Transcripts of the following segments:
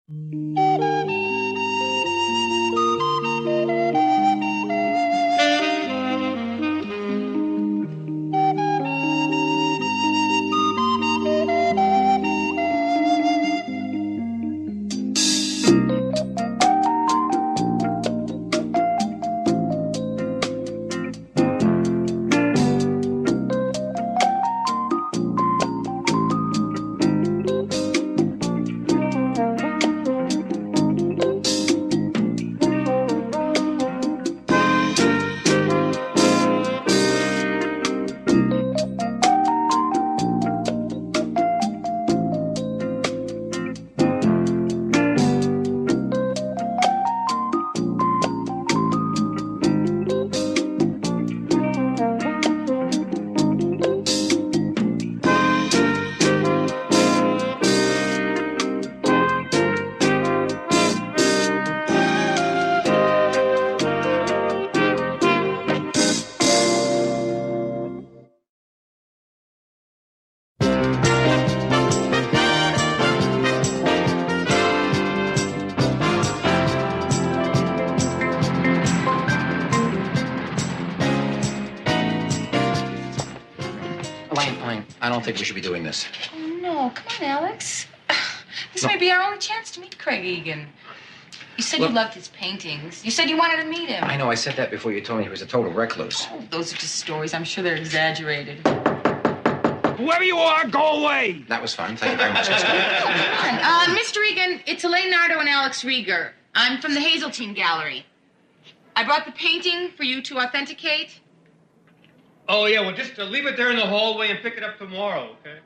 I don't think we should be doing this. Oh, no. Come on, Alex. This may be our only chance to meet Craig Egan. You said you loved his paintings. You said you wanted to meet him. I know. I said that before you told me he was a total recluse. Oh, those are just stories. I'm sure they're exaggerated. Whoever you are, go away! That was fun. Thank you very much. Come on. Mr. Egan, it's Elaine Nardo and Alex Rieger. I'm from the Hazeltine Gallery. I brought the painting for you to authenticate. Oh, yeah, well, just leave it there in the hallway and pick it up tomorrow, okay?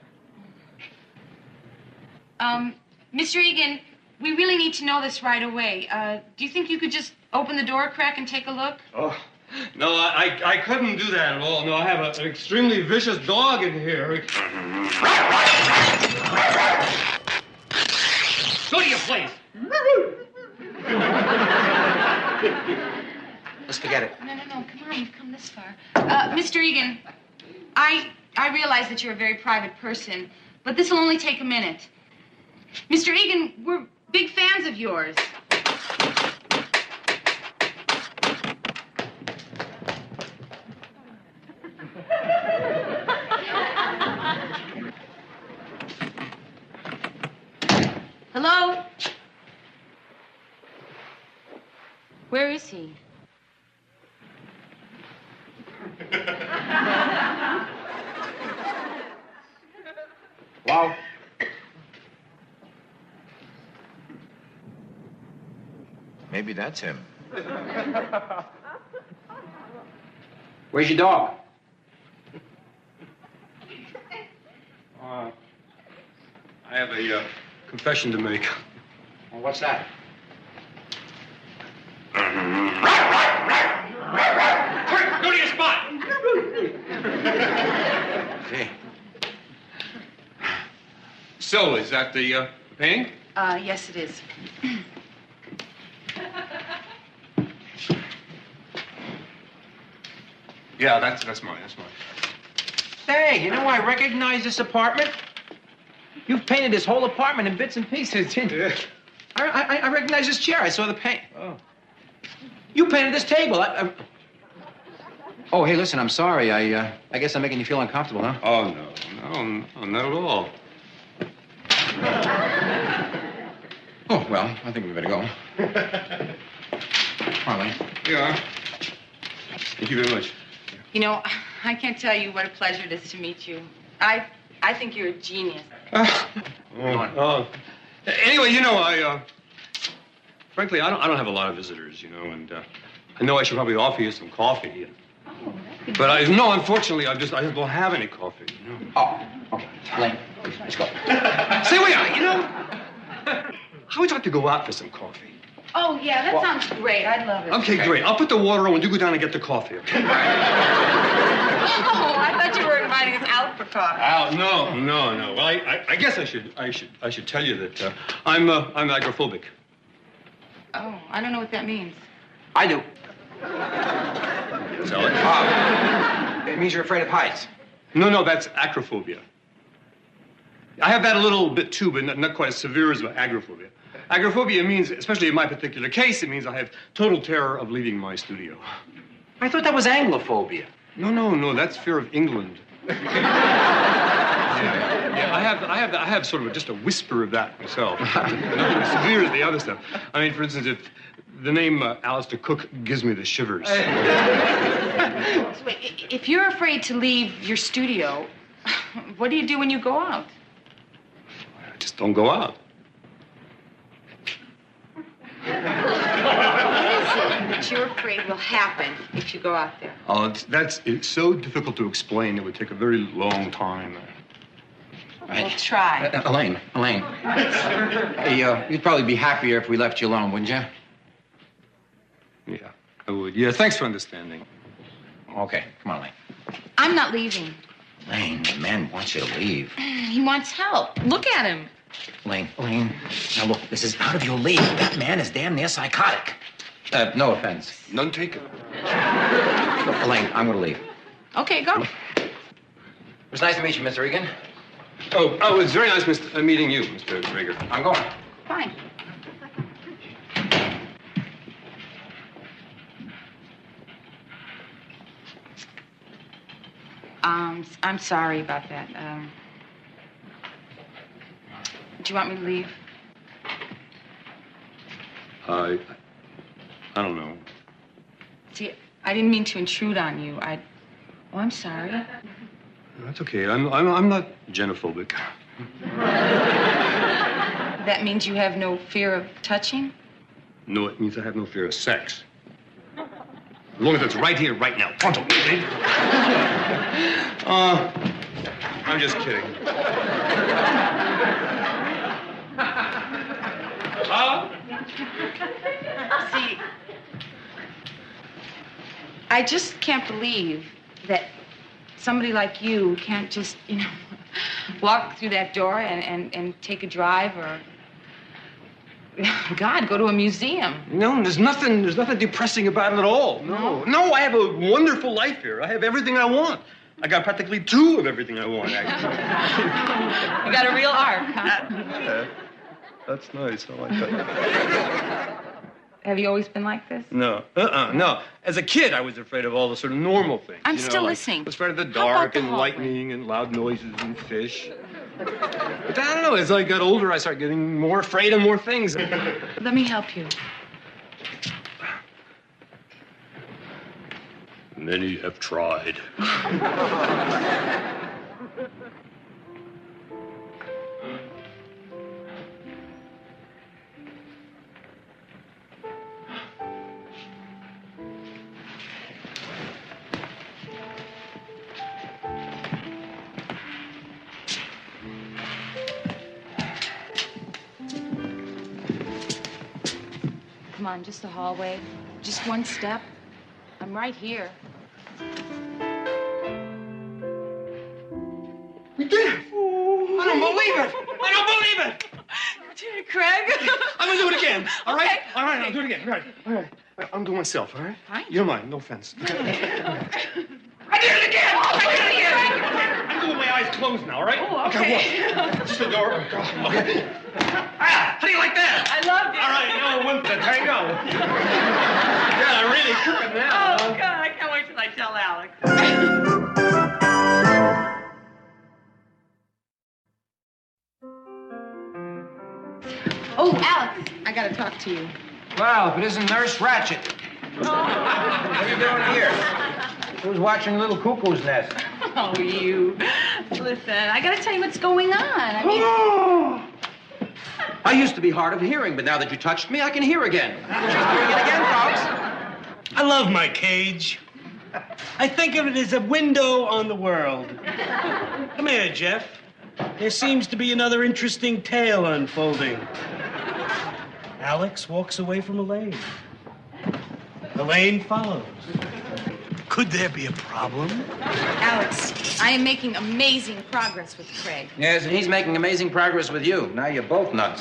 Mr. Egan, we really need to know this right away. Do you think you could just open the door crack and take a look? Oh, no, I couldn't do that at all. No, I have an extremely vicious dog in here. Go to your place. Let's forget it. No. Come on, you've come this far. Mr. Egan, I realize that you're a very private person, but this will only take a minute. Mr. Egan, we're big fans of yours. Hello? Where is he? Wow. Maybe that's him. Where's your dog? I have a confession to make. Well, what's that? Quick, go to your spot! Hey. So, is that the painting? Yes, it is. Yeah, that's mine, that's mine. Hey, you know, I recognize this apartment. You've painted this whole apartment in bits and pieces. Yeah. I recognize this chair. I saw the paint. Oh. You painted this table. Oh, hey, listen, I'm sorry. I guess I'm making you feel uncomfortable, huh? Oh, no, not at all. Oh, well, I think we better go. Harley. Yeah. Thank you very much. You know, I can't tell you what a pleasure it is to meet you. I think you're a genius. Anyway, you know, frankly, I don't have a lot of visitors, you know, and I know I should probably offer you some coffee. But unfortunately, I just don't have any coffee, you know. Oh, okay. Elaine, let's go. Say, wait, you know, how would you like to go out for some coffee? Oh, yeah, that sounds great. I'd love it. Okay, great. I'll put the water on when you go down and get the coffee, okay? Oh, I thought you were inviting us out for coffee. Out? No. Well, I guess I should tell you that I'm agoraphobic. Oh, I don't know what that means. I do. So It means you're afraid of heights. No, that's acrophobia. I have that a little bit too, but not quite as severe as agoraphobia. Agoraphobia means, especially in my particular case, it means I have total terror of leaving my studio. I thought that was Anglophobia. No, that's fear of England. Yeah, I have sort of just a whisper of that myself. Nothing as severe as the other stuff. I mean, for instance, if the name Alistair Cook gives me the shivers. So wait, if you're afraid to leave your studio, what do you do when you go out? I just don't go out. What is it that you're afraid will happen if you go out there? Oh, it's so difficult to explain. It would take a very long time. We'll try. Elaine. Hey, you'd probably be happier if we left you alone, wouldn't you? Yeah, I would. Yeah, thanks for understanding. Okay, come on, Elaine. I'm not leaving. Elaine, the man wants you to leave. He wants help. Look at him. Elaine. Now look, this is out of your league. That man is damn near psychotic. No offense. None taken. Look, Elaine, I'm gonna leave. Okay, go. It was nice to meet you, Mr. Egan. Oh, it's very nice meeting you, Mr. Rager. I'm going. Fine. I'm sorry about that. Do you want me to leave? I don't know. See, I didn't mean to intrude on you. Oh, I'm sorry. That's okay. I'm not xenophobic. That means you have no fear of touching? No, it means I have no fear of sex. As long as it's right here, right now. Pronto. I'm just kidding. See, I just can't believe that somebody like you can't just, walk through that door and take a drive or, God, go to a museum. No, there's nothing depressing about it at all. No, I have a wonderful life here. I have everything I want. I got practically 2 of everything I want, actually. You got a real arc, huh? Yeah, that's nice. I like that. Have you always been like this? No. No. As a kid, I was afraid of all the sort of normal things. I'm still listening. I was afraid of the How about dark the and hallway? lightning and loud noises and fish. But I don't know. As I got older, I started getting more afraid of more things. Let me help you. Many have tried. Come on, just a hallway. Just one step. I'm right here. We did it! I don't believe it! You did it, Craig. I'm gonna do it again, all right? Okay. All right, I'll do it again. All right. I'm doing myself, all right? Fine. You don't mind, no offense. I did it again! I'm doing my eyes closed now, all right? Oh, okay. Walk. Just the door. Okay. How do you like that? I loved it. All right, now one for the tango. Yeah, I'm really cooking now. Oh, God, I can't wait till I tell Alex. Oh, Alex, I gotta talk to you. Well, if it isn't Nurse Ratchet. What are you doing here? Who's watching Little Cuckoo's Nest? Oh, you. Listen, I gotta tell you what's going on. I used to be hard of hearing, but now that you touched me, I can hear again. She's doing it again, folks. I love my cage. I think of it as a window on the world. Come here, Jeff. There seems to be another interesting tale unfolding. Alex walks away from Elaine. Elaine follows. Could there be a problem? Alex, I am making amazing progress with Craig. Yes, and he's making amazing progress with you. Now you're both nuts.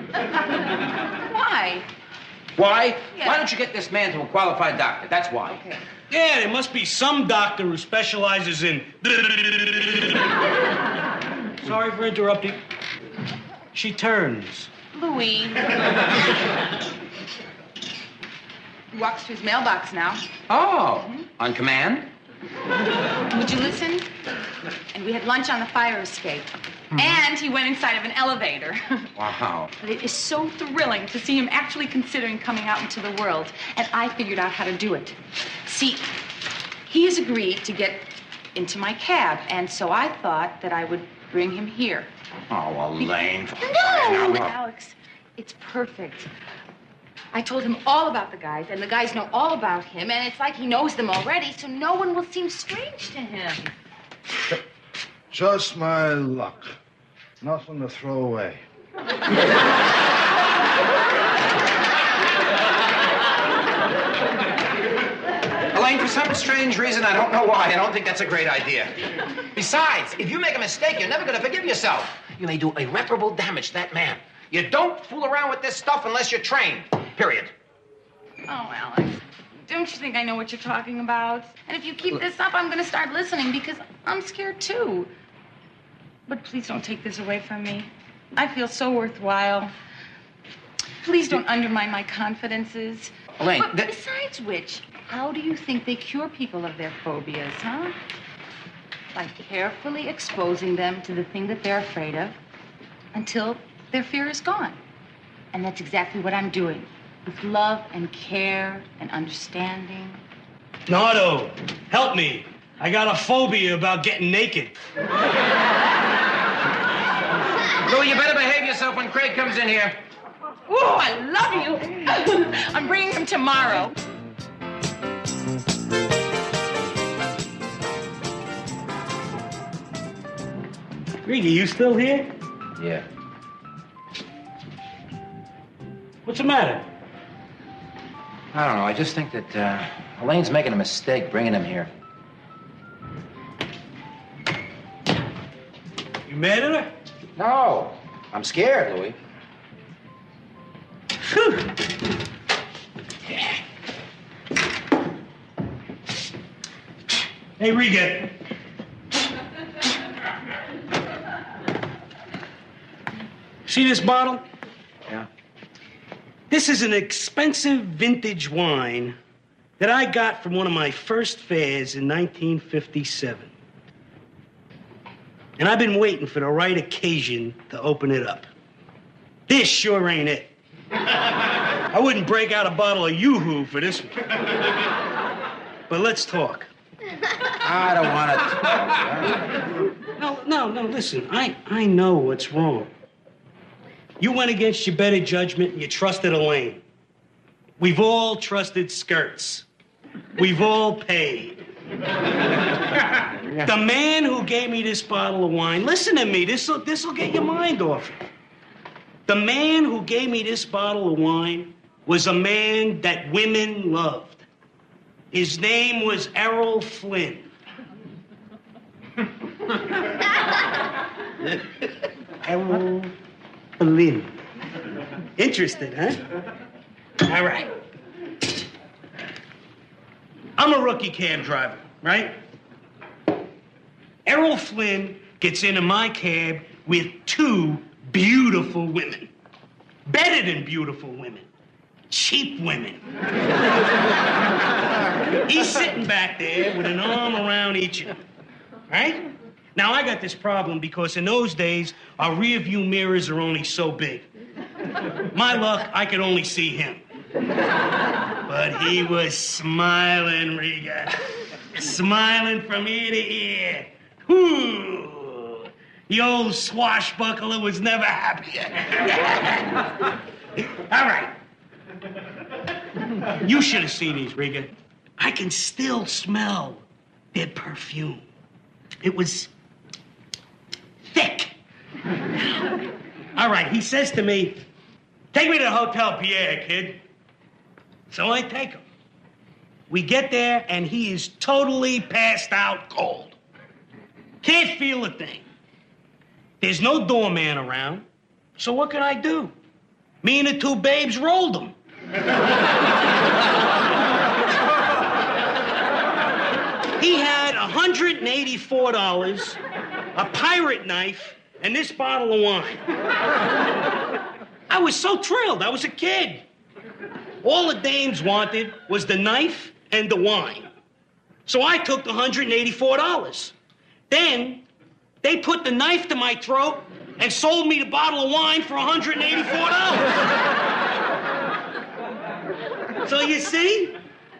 Why? Why? Yeah. Why don't you get this man to a qualified doctor? That's why. Okay. Yeah, there must be some doctor who specializes in... Sorry for interrupting. She turns. Louis. He walks to his mailbox now. Oh, on command? Would you listen? And we had lunch on the fire escape. And he went inside of an elevator. Wow. But it is so thrilling to see him actually considering coming out into the world. And I figured out how to do it. See, he has agreed to get into my cab, and so I thought that I would bring him here. Oh, Elaine. No, Alex, it's perfect. I told him all about the guys, and the guys know all about him, and it's like he knows them already, so no one will seem strange to him. Just my luck. Nothing to throw away. Elaine, for some strange reason, I don't know why, I don't think that's a great idea. Besides, if you make a mistake, you're never going to forgive yourself. You may do irreparable damage to that man. You don't fool around with this stuff unless you're trained. Period. Oh, Alex, don't you think I know what you're talking about? And if you keep this up, I'm going to start listening because I'm scared too. But please don't take this away from me. I feel so worthwhile. Please don't undermine my confidences. Elaine, But besides which, how do you think they cure people of their phobias, huh? By carefully exposing them to the thing that they're afraid of until their fear is gone. And that's exactly what I'm doing. With love and care and understanding. Nardo, help me. I got a phobia about getting naked. Louis, you better behave yourself when Craig comes in here. Ooh, I love you. I'm bringing him tomorrow. Rigi, you still here? Yeah. What's the matter? I don't know. I just think that Elaine's making a mistake bringing him here. You mad at her? No. I'm scared, Louis. Phew. Hey, Riga. See this bottle? Yeah. This is an expensive vintage wine that I got from one of my first fairs in 1957. And I've been waiting for the right occasion to open it up. This sure ain't it. I wouldn't break out a bottle of Yoo-Hoo for this one. But let's talk. I don't want to. No, listen. I know what's wrong. You went against your better judgment and you trusted Elaine. We've all trusted skirts. We've all paid. The man who gave me this bottle of wine, listen to me, this'll get your mind off it. The man who gave me this bottle of wine was a man that women loved. His name was Errol Flynn. Errol Flynn. Interested, huh? All right. I'm a rookie cab driver, right? Errol Flynn gets into my cab with two beautiful women. Better than beautiful women. Cheap women. He's sitting back there with an arm around each of them, right? Now, I got this problem because in those days, our rear view mirrors are only so big. My luck, I could only see him. But he was smiling, Riga. Smiling from ear to ear. Whoo! The old swashbuckler was never happier. All right. You should have seen these, Riga. I can still smell their perfume. It was thick. All right, he says to me, "Take me to the Hotel Pierre, kid." So I take him. We get there, and he is totally passed out cold. Can't feel a thing. There's no doorman around, so what can I do? Me and the two babes rolled him. He had $184, a pirate knife, and this bottle of wine. I I was so thrilled. I was a kid. All the dames wanted was the knife and the wine. So I took the $184. Then they put the knife to my throat and sold me the bottle of wine for $184. So you see,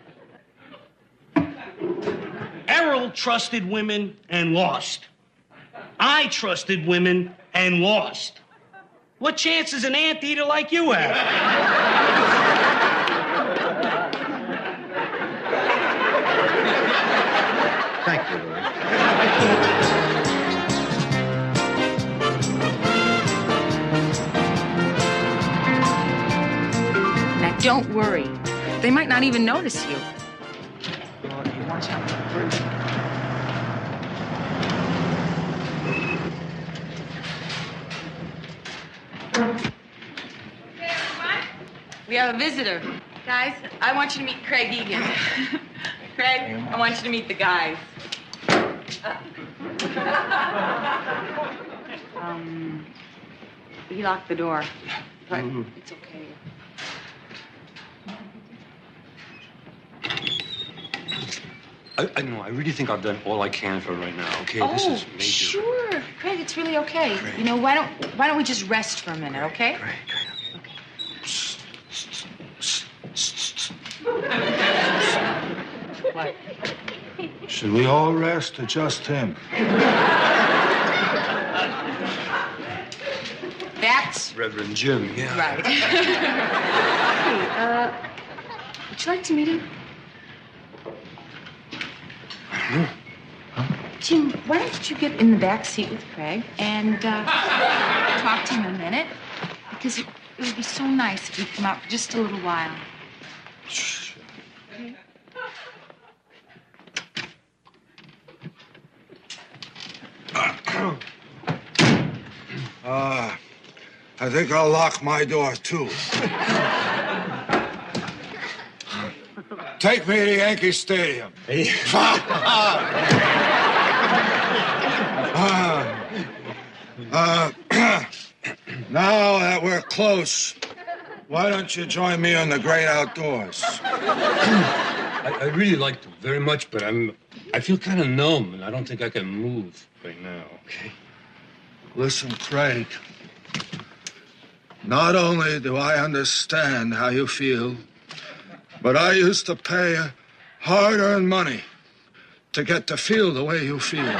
Errol trusted women and lost. I trusted women and lost. What chance does an anteater like you have? Thank you, Louis. Now, don't worry. They might not even notice you. Well, you want something first? We have a visitor. Guys, I want you to meet Craig Egan. Craig, I want you to meet the guys. He locked the door, but it's okay. I know. I really think I've done all I can for right now. Okay, this is major. Sure, Craig. It's really okay. Great. You know, why don't we just rest for a minute, okay? Great. What? Should we all rest or just him? That's Reverend Jim, yeah. right. Hey, would you like to meet him? Jim, why don't you get in the back seat with Craig and talk to him a minute? Because it would be so nice if you'd come out for just a little while. I think I'll lock my door, too. Take me to Yankee Stadium. Now that we're close, why don't you join me in the great outdoors? I really like to very much, but I feel kind of numb, and I don't think I can move right now, okay? Listen, Craig. Not only do I understand how you feel, but I used to pay hard-earned money to get to feel the way you feel.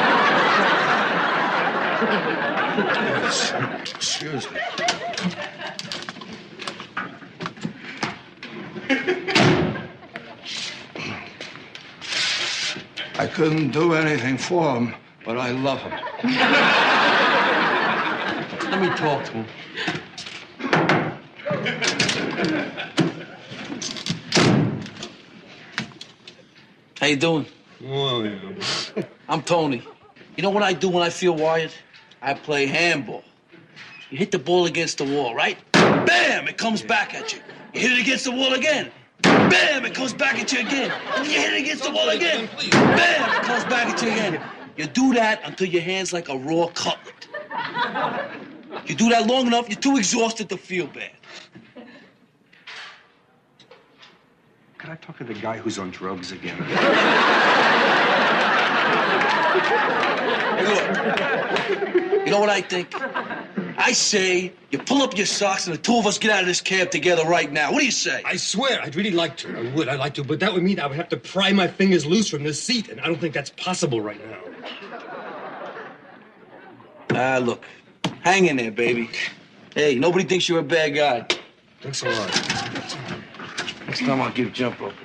Yes, excuse me. I couldn't do anything for him, but I love him. Let me talk to him. How you doing? Well, yeah. I'm Tony. You know what I do when I feel wired? I play handball. You hit the ball against the wall, right? Bam! It comes back at you. You hit it against the wall again. Bam! It comes back at you again. And you hit it against the wall again. Bam! It comes back at you again. You do that until your hand's like a raw cutlet. You do that long enough, you're too exhausted to feel bad. Could I talk to the guy who's on drugs again? Hey, look. You know what I think? I say you pull up your socks and the two of us get out of this cab together right now. What do you say? I swear, I'd really like to. I'd like to, but that would mean I would have to pry my fingers loose from this seat, and I don't think that's possible right now. Look. Hang in there, baby. Hey, nobody thinks you're a bad guy. Thanks a lot. Next time I'll give jump rope.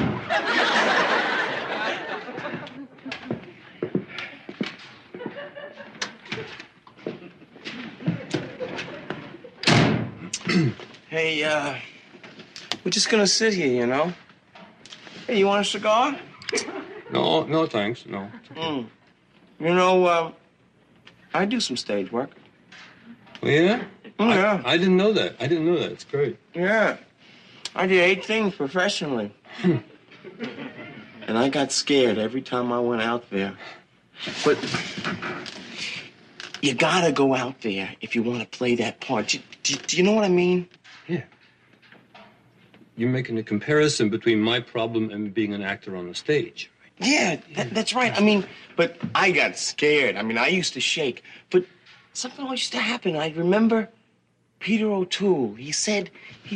Hey, we're just gonna sit here, you know? Hey, you want a cigar? No, thanks. No. You know, I do some stage work. Oh, yeah? Yeah. I didn't know that. It's great. Yeah. I did 8 things professionally. And I got scared every time I went out there. But You gotta go out there if you want to play that part. Do you know what I mean? Yeah. You're making a comparison between my problem and being an actor on the stage. Yeah, that's right. I mean, but I got scared. I mean, I used to shake. But something always used to happen. I remember Peter O'Toole. He said,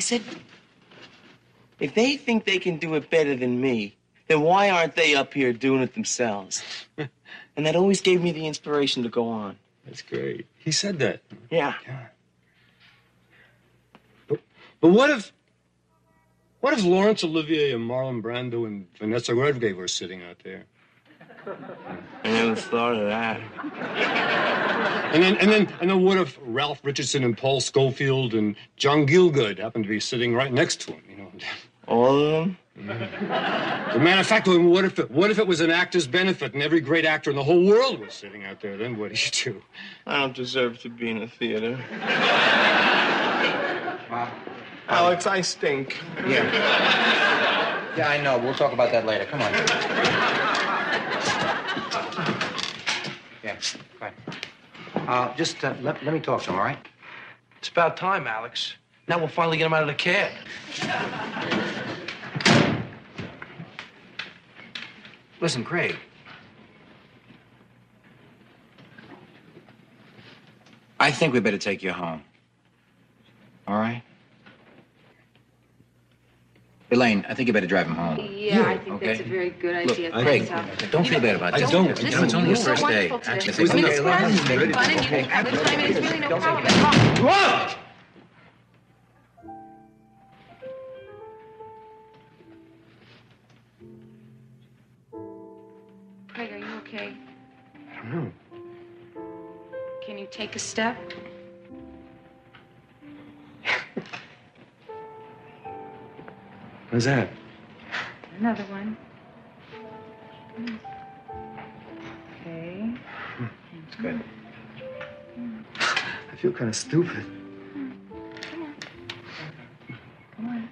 if they think they can do it better than me, then why aren't they up here doing it themselves? And that always gave me the inspiration to go on. That's great. He said that. Yeah. But what if Laurence Olivier and Marlon Brando and Vanessa Redgrave were sitting out there? I never thought of that. And then what if Ralph Richardson and Paul Scofield and John Gielgud happened to be sitting right next to him? You know. All of them? As a matter of fact, what if it was an actor's benefit and every great actor in the whole world was sitting out there? Then what do you do? I don't deserve to be in a theater. Alex, I stink. Yeah. Yeah, I know. We'll talk about that later. Come on. Yeah, right. Just let me talk to him, all right? It's about time, Alex. Now we'll finally get him out of the cab. Listen, Craig. I think we better take you home. All right? Elaine, I think you better drive him home. Yeah, I think that's a very good idea. Craig, don't feel bad about this. don't. Listen, it's only your first day. Actually, I mean, it's fun. It's fun, and you can have the time, and it's really no problem. Whoa! Craig, are you okay? I don't know. Can you take a step? What's that? Another one. Okay. It's good. I feel kind of stupid. Come on.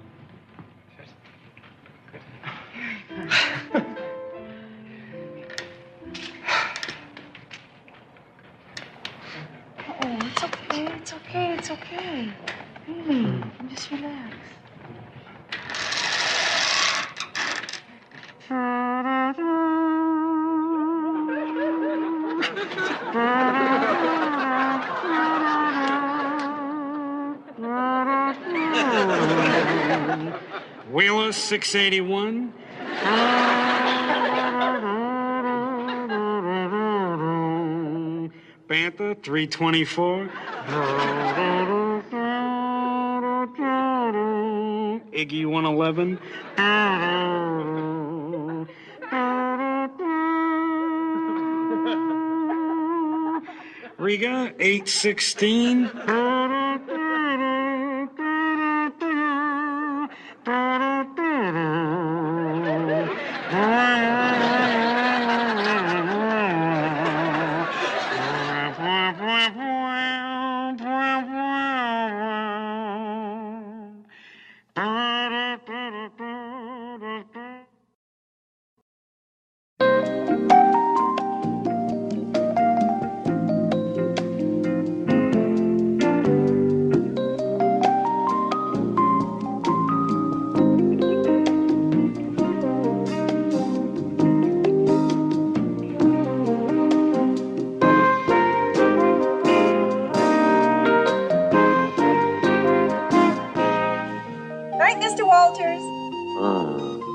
Oh, it's okay. It's okay. It's okay. Really, just relax. Wheeler 681. Panther 324. Iggy 111. Riga 816. Right, Mr. Walters?